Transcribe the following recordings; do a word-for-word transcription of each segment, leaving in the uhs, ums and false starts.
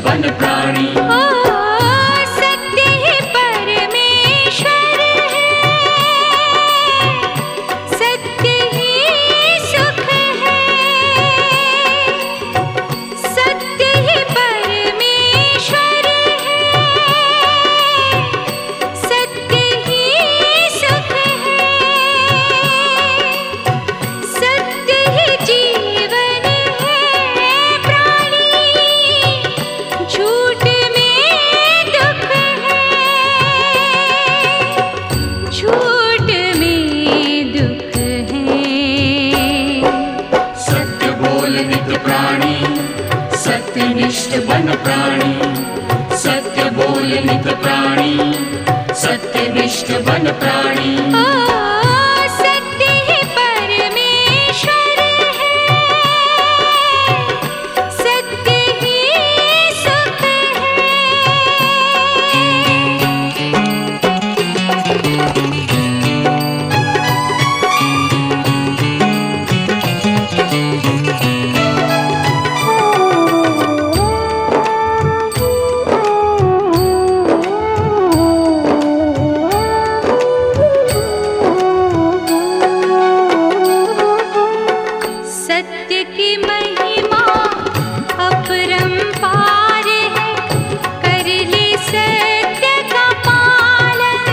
बन प्राणी। ओ सत्य ही परमेश्वर है, सत्य ही सुख है। सत्य ही परमेश्वर है, सत्य ही सुख है। सत्य ही जीवन है प्राणी, झूठ में दुख है, झूठ में दुख है। सत्य बोल नित प्राणी, सत्यनिष्ठ बन प्राणी। सत्य बोल नित प्राणी, सत्यनिष्ठ बन प्राणी। ओ सत्य ही परमेश्वर है, सत्य ही सुख है। सत्य की महिमा अपरंपार है, कर ले सत्य का पालन।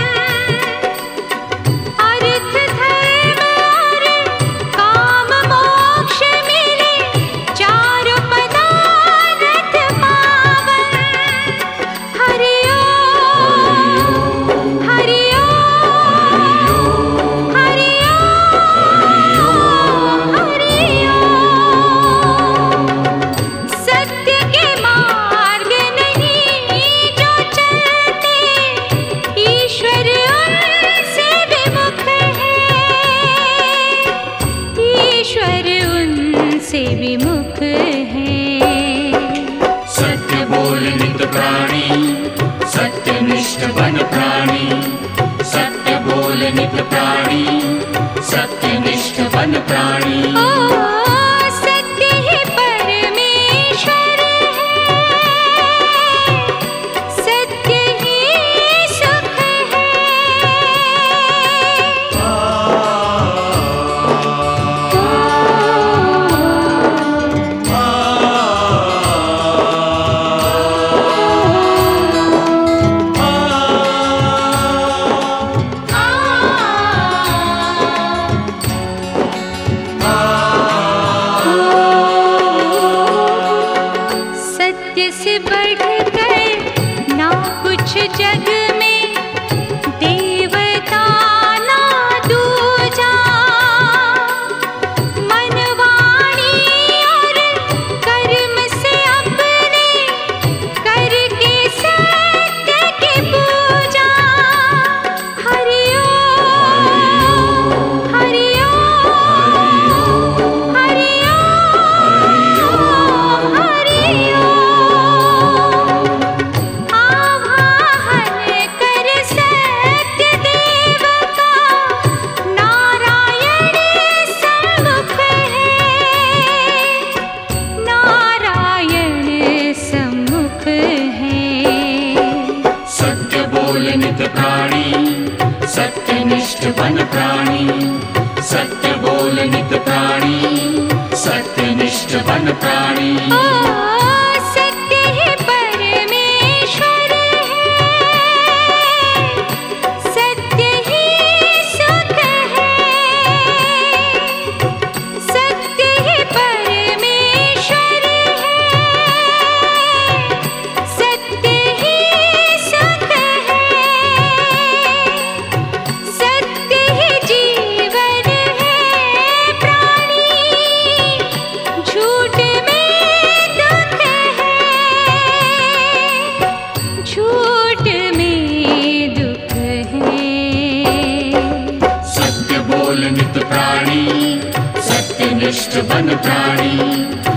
अर्थ धर्म और काम मोक्ष मिले, चारों पदार्थ पावन। हरि ओम, हरि ओम, हरि ओम, हरि ओम। सत्य के मार्ग नहीं जो चलते, ईश्वर उनसे विमुख है, ईश्वर उनसे विमुख है। सत्य बोल नित प्राणी, सत्यनिष्ठ बन प्राणी। सत्य बोल नित प्राणी, सत्यनिष्ठ बन प्राणी। ओ सत्य ही परमेश्वर है, सत्य ही सुख है। सत्य से बढ़कर ना कुछ जग में, देवता ना दूजा। मन वाणी और कर्म से अपने करके सत्य की पूजा। हरि ओम, हरि ओम, हरि ओम, हरि ओम। आवाहन कर सत्य देव का, नारायण सम्मुख है, नारायण सम्मुख है। सत्य बोल नित प्राणी, सत्यनिष्ठ बन प्राणी। सत्य बोल नित प्राणी, सत्यनिष्ठ बन प्राणी। ओ सत्य ही परमेश्वर है, सत्य ही सुख है। सत्य ही परमेश्वर है, सत्य ही सुख है। सत्य ही जीवन है प्राणी, झूठ में दुख है, झूठ में दुख है। सत्य बोल नित प्राणी, सत्यनिष्ठ बन प्राणी।